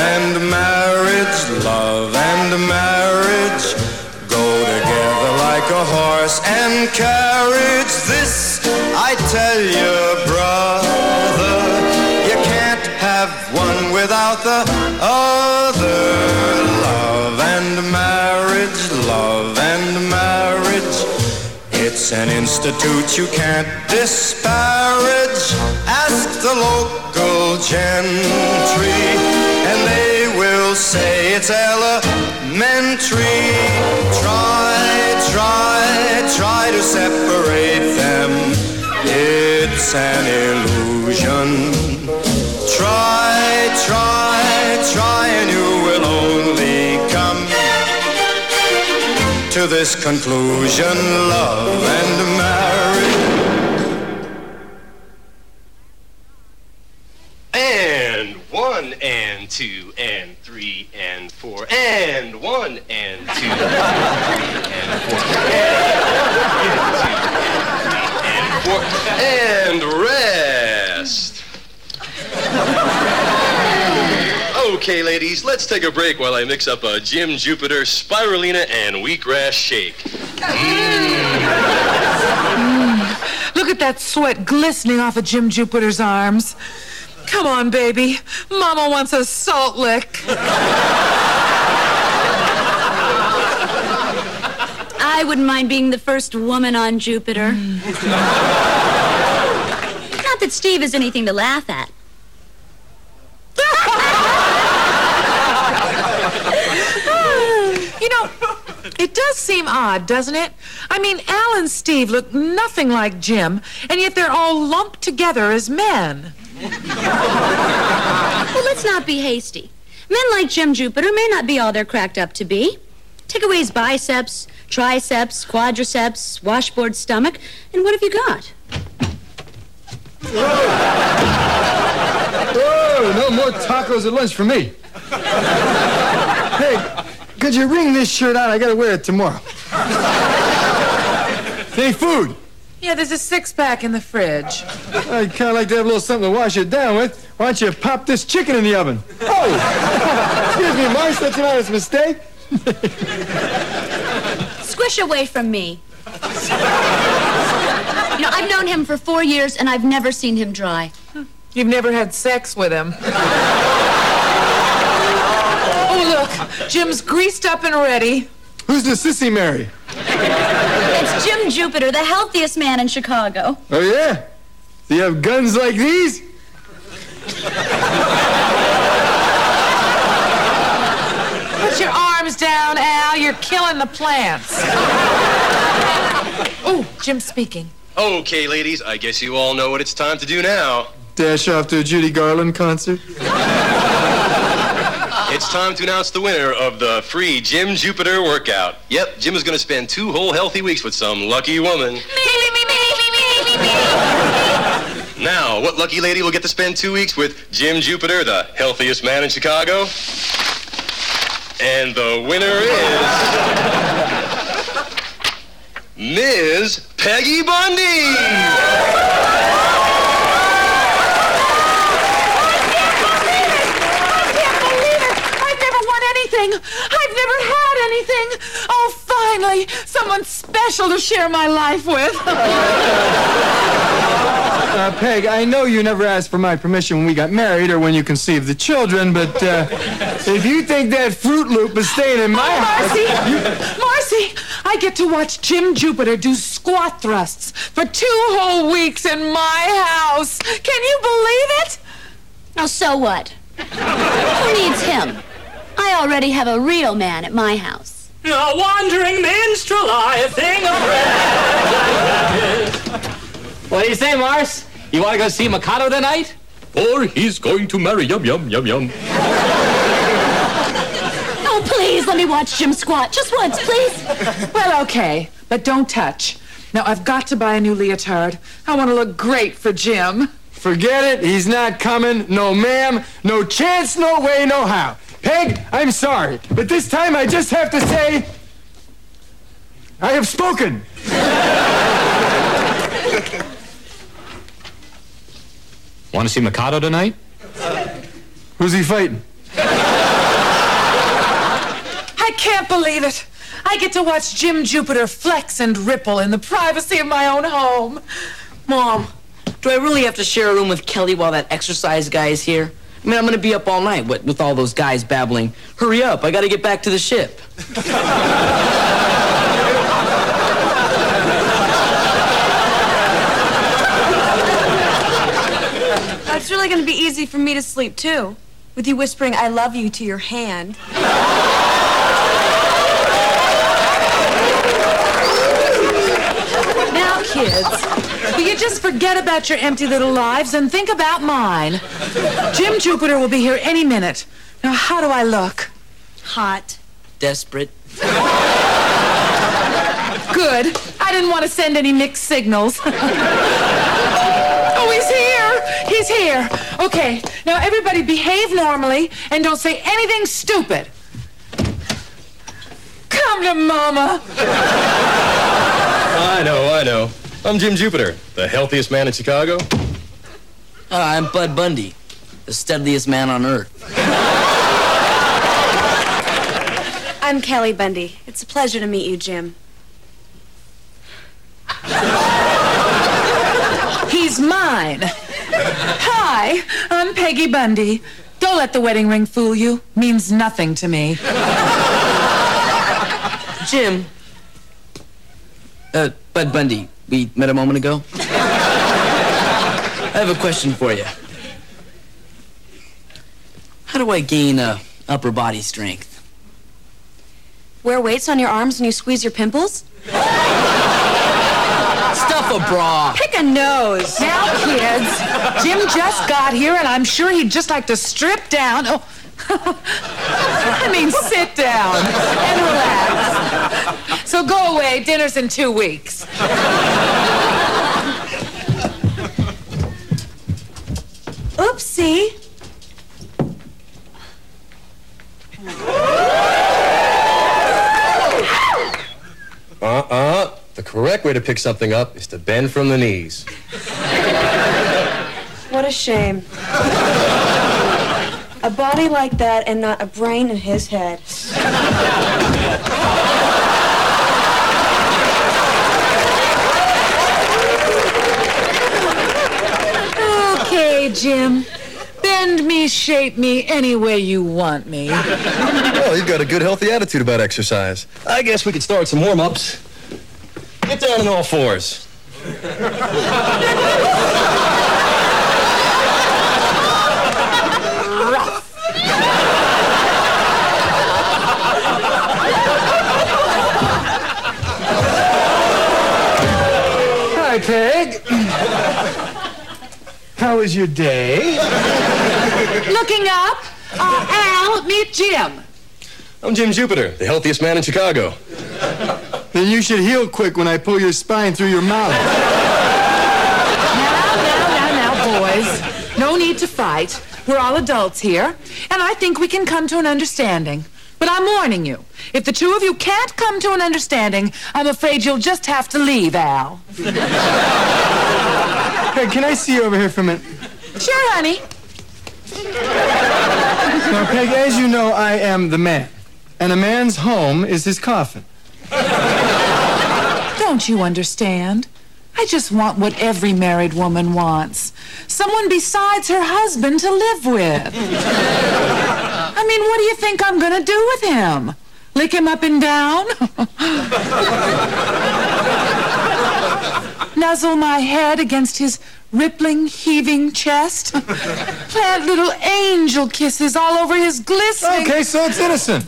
and marriage, love and marriage go together like a horse and carriage. This I tell you, brother, you can't have one without the other. Love and marriage, love and marriage, it's an institute you can't disparage. Ask the local gentry, and they will say it's elementary. Try to separate them, it's an illusion. Try, and you will only come to this conclusion: love and marriage. And 1 and 2 and 3 and 4 and 1 and 2 and 3 and 4 and rest. Okay, ladies, let's take a break while I mix up a Jim Jupiter, spirulina, and wheatgrass shake. Look at that sweat glistening off of Jim Jupiter's arms. Come on, baby. Mama wants a salt lick. I wouldn't mind being the first woman on Jupiter. Not that Steve is anything to laugh at. You know, it does seem odd, doesn't it? I mean, Al and Steve look nothing like Jim, and yet they're all lumped together as men. Well, let's not be hasty. Men like Jim Jupiter may not be all they're cracked up to be. Take away his biceps, triceps, quadriceps, washboard stomach, and what have you got? Whoa, no more tacos at lunch for me. Hey, could you wring this shirt out? I gotta wear it tomorrow. Hey, food. Yeah, there's a six-pack in the fridge. I'd kind of like to have a little something to wash it down with. Why don't you pop this chicken in the oven? Oh! Excuse me, Marsh, that's an honest mistake. Squish away from me. You know, I've known him for 4 years, and I've never seen him dry. You've never had sex with him. Oh, look, Jim's greased up and ready. Who's the sissy Mary? It's Jim Jupiter, the healthiest man in Chicago. Oh, yeah? Do you have guns like these? Put your arms down, Al. You're killing the plants. Oh, Jim's speaking. Okay, ladies, I guess you all know what it's time to do now. Dash off to a Judy Garland concert? It's time to announce the winner of the free Jim Jupiter workout. Yep, Jim is going to spend 2 whole healthy weeks with some lucky woman. Now, what lucky lady will get to spend 2 weeks with Jim Jupiter, the healthiest man in Chicago? And the winner is Ms. Peggy Bundy. I've never had anything. Oh, finally, someone special to share my life with. Peg, I know you never asked for my permission when we got married or when you conceived the children, but if you think that Fruit Loop is staying in my house... Marcy, I get to watch Jim Jupiter do squat thrusts for 2 whole weeks in my house. Can you believe it? Oh, so what? Who needs him? I already have a real man at my house. A wandering minstrel, I think of What do you say, Mars? You want to go see Mikado tonight? Or he's going to marry Yum Yum Yum Yum. Oh, please, let me watch Jim squat. Just once, please. Well, okay, but don't touch. Now, I've got to buy a new leotard. I want to look great for Jim. Forget it. He's not coming. No, ma'am. No chance, no way, no how. Peg, I'm sorry, but this time I just have to say, I have spoken. Want to see Mikado tonight? Who's he fighting? can't believe it. I get to watch Jim Jupiter flex and ripple in the privacy of my own home. Mom, do I really have to share a room with Kelly while that exercise guy is here? I mean, I'm gonna be up all night with all those guys babbling. Hurry up, I gotta get back to the ship. It's really gonna be easy for me to sleep, too. With you whispering, I love you to your hand. Now, kids, will you just forget about your empty little lives and think about mine? Jim Jupiter will be here any minute. Now, how do I look? Hot. Desperate. Good. I didn't want to send any mixed signals. Oh, he's here. He's here. Okay, now everybody behave normally and don't say anything stupid. Come to Mama. I know. I'm Jim Jupiter, the healthiest man in Chicago. I'm Bud Bundy, the steadiest man on earth. I'm Kelly Bundy. It's a pleasure to meet you, Jim. He's mine. Hi, I'm Peggy Bundy. Don't let the wedding ring fool you. Means nothing to me. Jim. Bud Bundy, we met a moment ago. I have a question for you. How do I gain upper body strength? Wear weights on your arms when you squeeze your pimples? Stuff a bra. Pick a nose. Now, kids, Jim just got here, and I'm sure he'd just like to strip down. Oh, I mean, sit down and relax. So go away. Dinner's in 2 weeks. Oopsie. The correct way to pick something up is to bend from the knees. What a shame. A body like that and not a brain in his head. Okay, Jim. Bend me, shape me, any way you want me. Well, you've got a good, healthy attitude about exercise. I guess we could start some warm-ups. Get down on all fours. Hi, Peg. How was your day? Looking up, Al, meet Jim. I'm Jim Jupiter, the healthiest man in Chicago. Then you should heal quick when I pull your spine through your mouth. Now, boys. No need to fight. We're all adults here, and I think we can come to an understanding. But I'm warning you, if the two of you can't come to an understanding, I'm afraid you'll just have to leave, Al. Peg, can I see you over here for a minute? Sure, honey. Now, Peg, as you know, I am the man. And a man's home is his coffin. Don't you understand? I just want what every married woman wants. Someone besides her husband to live with. I mean, what do you think I'm gonna do with him? Lick him up and down? Nuzzle my head against his rippling, heaving chest? Plant little angel kisses all over his glistening... Okay, so it's innocent.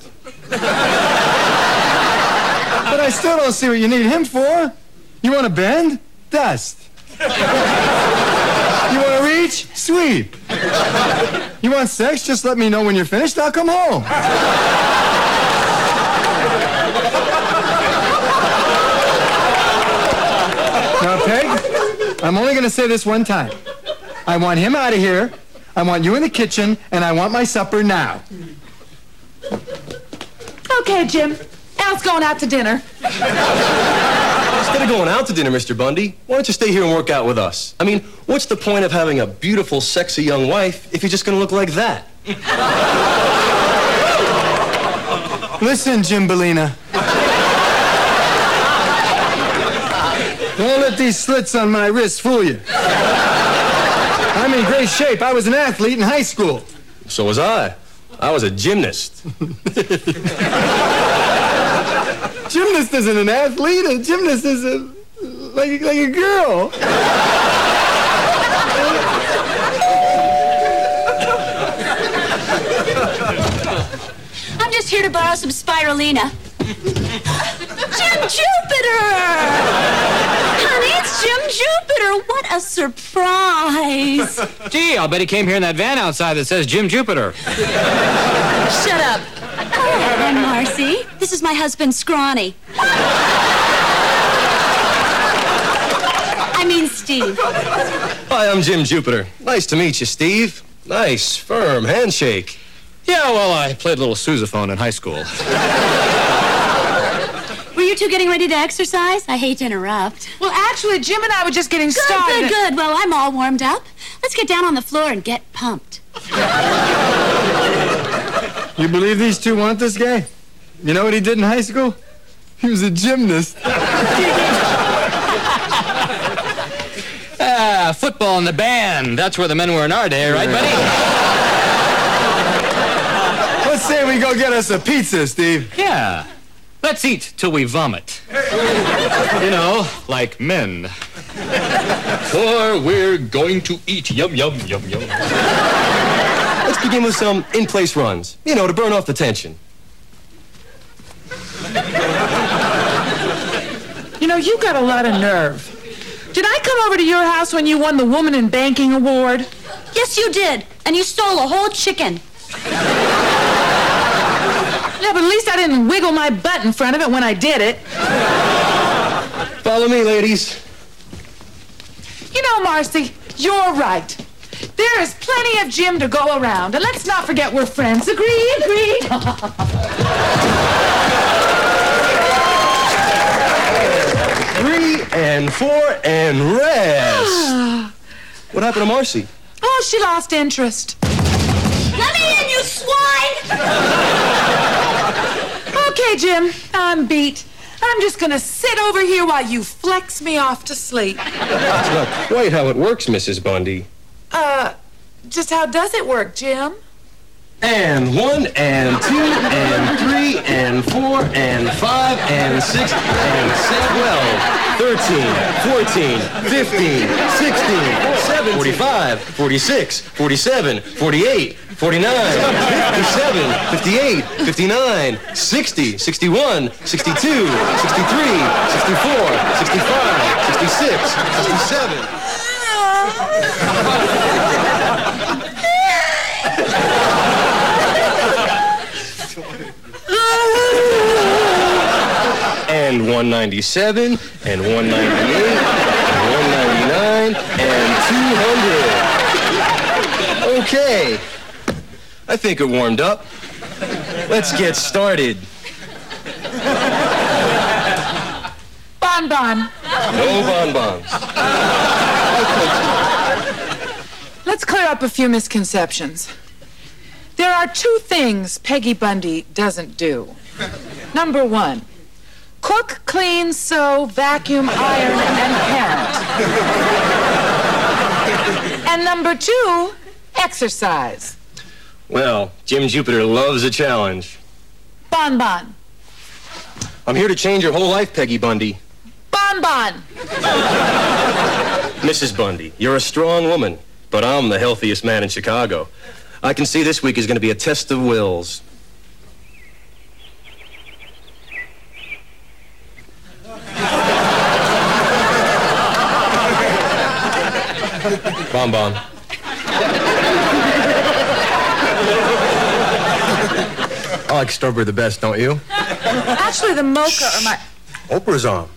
But I still don't see what you need him for. You want to bend? Dust. You want to reach? Sweep. You want sex? Just let me know when you're finished. I'll come home. Now, Peg, I'm only going to say this one time. I want him out of here. I want you in the kitchen, and I want my supper now. Okay, Jim. Al's going out to dinner. Instead of going out to dinner, Mr. Bundy, why don't you stay here and work out with us? I mean, what's the point of having a beautiful, sexy young wife if you're just going to look like that? Listen, Jim Bellina. Don't let these slits on my wrist fool you. I'm in great shape. I was an athlete in high school. So was I. I was a gymnast. Gymnast isn't an athlete. A gymnast is like a girl. I'm just here to borrow some spirulina. Jim Jupiter! Honey, it's Jim Jupiter. What a surprise. Gee, I'll bet he came here in that van outside that says Jim Jupiter. Shut up. Oh, I'm Marcy. This is my husband, Scrawny. I mean, Steve. Hi, I'm Jim Jupiter. Nice to meet you, Steve. Nice, firm handshake. Yeah, well, I played a little sousaphone in high school. Were you two getting ready to exercise? I hate to interrupt. Well, actually, Jim and I were just getting started. Good. Well, I'm all warmed up. Let's get down on the floor and get pumped. You believe these two want this guy? You know what he did in high school? He was a gymnast. Football in the band. That's where the men were in our day, right, buddy? Let's say we go get us a pizza, Steve. Yeah. Let's eat till we vomit. You know, like men. For we're going to eat. Yum, yum, yum, yum. Let's begin with some in-place runs. You know, to burn off the tension. You know, you got a lot of nerve. Did I come over to your house when you won the Woman in Banking Award? Yes, you did. And you stole a whole chicken. Yeah, but at least I didn't wiggle my butt in front of it when I did it. Follow me, ladies. You know, Marcy, you're right. There is plenty of Jim to go around. And let's not forget we're friends. Agreed? 3 and 4 and rest. What happened to Marcy? Oh, she lost interest. Let me in, you swine! Okay, Jim, I'm beat. I'm just gonna sit over here while you flex me off to sleep. That's not quite how it works, Mrs. Bundy. Just how does it work, Jim? And 1 and 2 and 3 and 4 and 5 and 6 and 7, 12, 13, 14, 15, 16, 17, 45, 46, 47, 48, 49, 57, 58, 59, 60, 61, 62, 63, 64, 65, 66, 67. And 197, and 198, and 199, and 200. Okay. I think it warmed up. Let's get started. Bon. No bonbons. Let's clear up a few misconceptions. There are 2 things Peggy Bundy doesn't do. Number 1, cook, clean, sew, vacuum, iron, and parent. And number 2, exercise. Well, Jim Jupiter loves a challenge. Bon. I'm here to change your whole life, Peggy Bundy. Bon. Mrs. Bundy, you're a strong woman, but I'm the healthiest man in Chicago. I can see this week is going to be a test of wills. Bon. I like strawberry the best, don't you? Actually, the mocha or my... Oprah's on.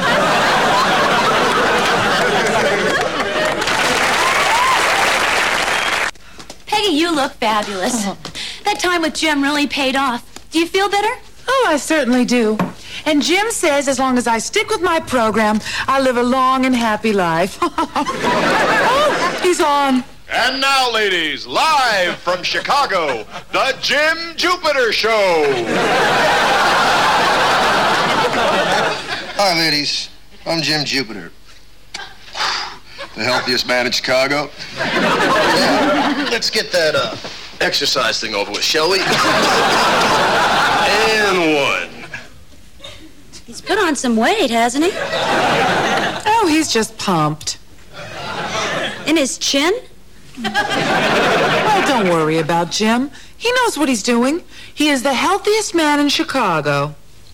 Peggy, you look fabulous. That time with Jim really paid off. Do you feel better? Oh, I certainly do. And Jim says as long as I stick with my program, I'll live a long and happy life. Oh, he's on. And now, ladies, live from Chicago, the Jim Jupiter Show. Hi, ladies. I'm Jim Jupiter. The healthiest man in Chicago. Yeah, let's get that exercise thing over with, shall we? And one. He's put on some weight, hasn't he? Oh, he's just pumped. In his chin? Well, don't worry about Jim. He knows what he's doing. He is the healthiest man in Chicago.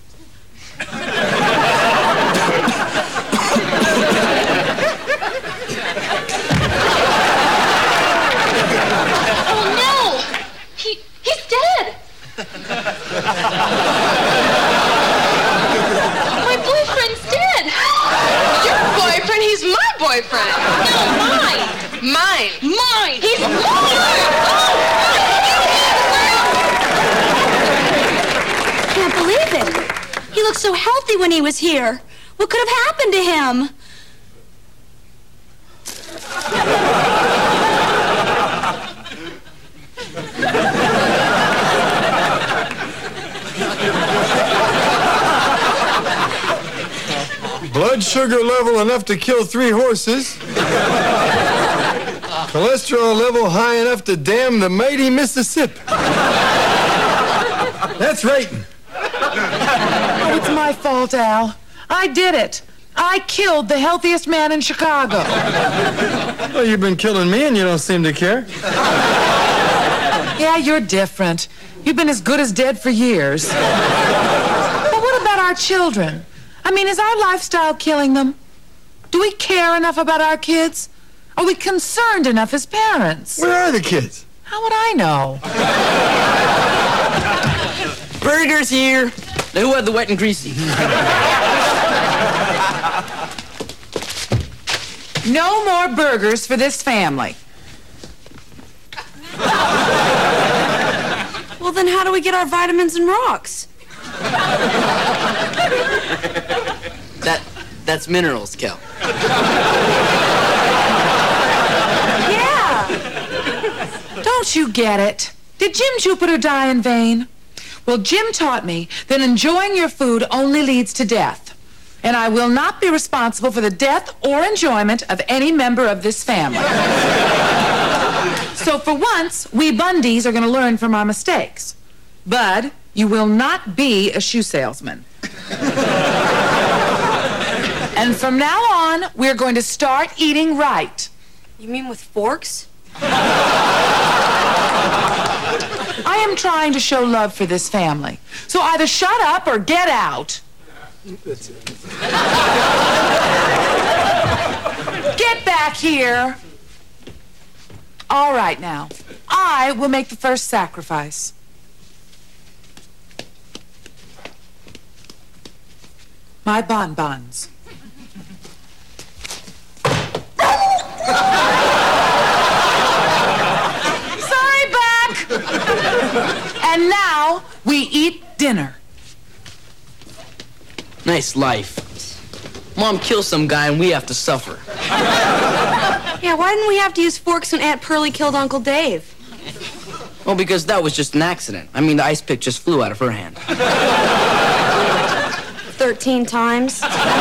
Oh, no! He's dead! My boyfriend's dead! Your boyfriend? He's my boyfriend! No, mine! Mine! Mine! He's mine! Can't believe it. He looked so healthy when he was here. What could have happened to him? Blood sugar level enough to kill 3 horses. Cholesterol level high enough to dam the mighty Mississippi. That's right. Oh, it's my fault, Al. I did it. I killed the healthiest man in Chicago. Well, you've been killing me and you don't seem to care. Yeah, you're different. You've been as good as dead for years. But what about our children? I mean, is our lifestyle killing them? Do we care enough about our kids? Are we concerned enough as parents? Where are the kids? How would I know? Burgers here. Now, who had the wet and greasy? No more burgers for this family. Well, then how do we get our vitamins and rocks? That's minerals, Kel. Yeah. Don't you get it? Did Jim Jupiter die in vain? Well, Jim taught me that enjoying your food only leads to death. And I will not be responsible for the death or enjoyment of any member of this family. So for once, we Bundys are going to learn from our mistakes. Bud, you will not be a shoe salesman. And from now on, we're going to start eating right. You mean with forks? I am trying to show love for this family. So either shut up or get out. Get back here. All right, now. I will make the first sacrifice. My bonbons. Sorry, back. And now we eat dinner. Nice life. Mom kills some guy and we have to suffer. Yeah, why didn't we have to use forks when Aunt Pearlie killed Uncle Dave? Well, because that was just an accident. I mean, the ice pick just flew out of her hand. 13 times.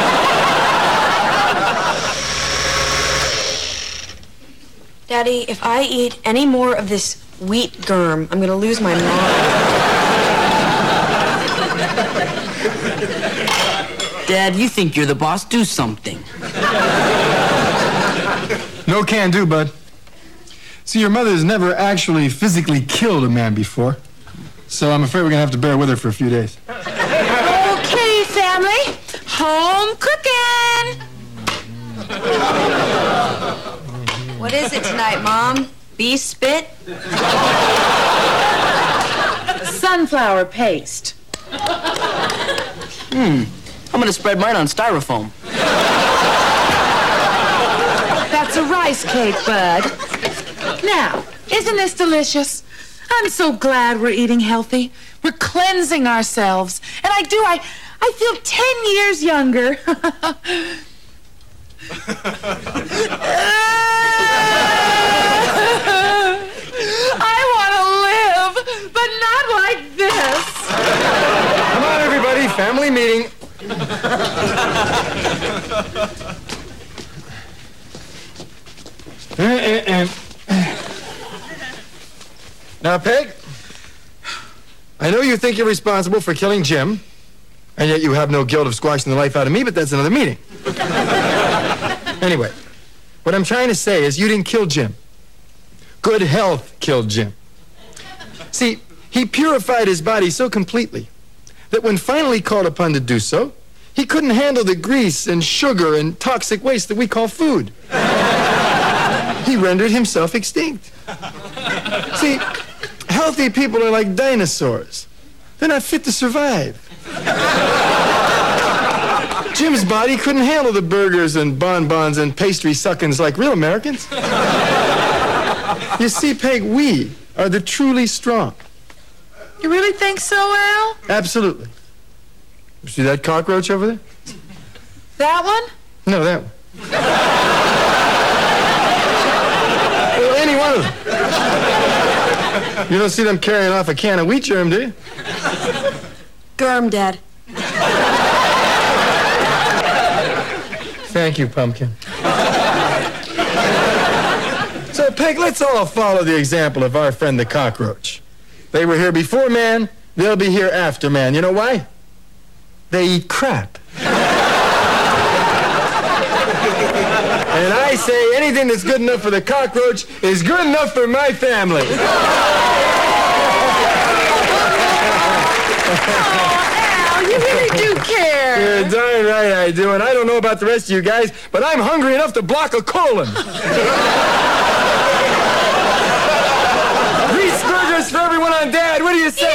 Daddy, if I eat any more of this wheat germ, I'm gonna lose my mind. Dad, you think you're the boss? Do something. No can do, bud. See, your mother's never actually physically killed a man before. So I'm afraid we're gonna have to bear with her for a few days. Okay, family. Home cooking. What is it tonight, Mom? Bee spit? Sunflower paste. I'm gonna spread mine on styrofoam. That's a rice cake, Bud. Now, isn't this delicious? I'm so glad we're eating healthy. We're cleansing ourselves. And I feel 10 years younger. Not like this. Come on, everybody, family meeting. Now, Peg, I know you think you're responsible for killing Jim, and yet you have no guilt of squashing the life out of me, but that's another meeting. Anyway, what I'm trying to say is you didn't kill Jim. Good health killed Jim. See, he purified his body so completely that when finally called upon to do so, he couldn't handle the grease and sugar and toxic waste that we call food. He rendered himself extinct. See, healthy people are like dinosaurs. They're not fit to survive. Jim's body couldn't handle the burgers and bonbons and pastry suckings like real Americans. You see, Peg, we are the truly strong. You really think so, Al? Absolutely. You see that cockroach over there? That one? No, that one. Well, any one of them. You don't see them carrying off a can of wheat germ, do you? Germ, Dad. Thank you, Pumpkin. So, Peg, let's all follow the example of our friend the cockroach. They were here before man, they'll be here after man. You know why? They eat crap. And I say anything that's good enough for the cockroach is good enough for my family. Al, you really do care. You're darn right I do, and I don't know about the rest of you guys, but I'm hungry enough to block a colon. Grease burgers for everyone on Dad, what do you say?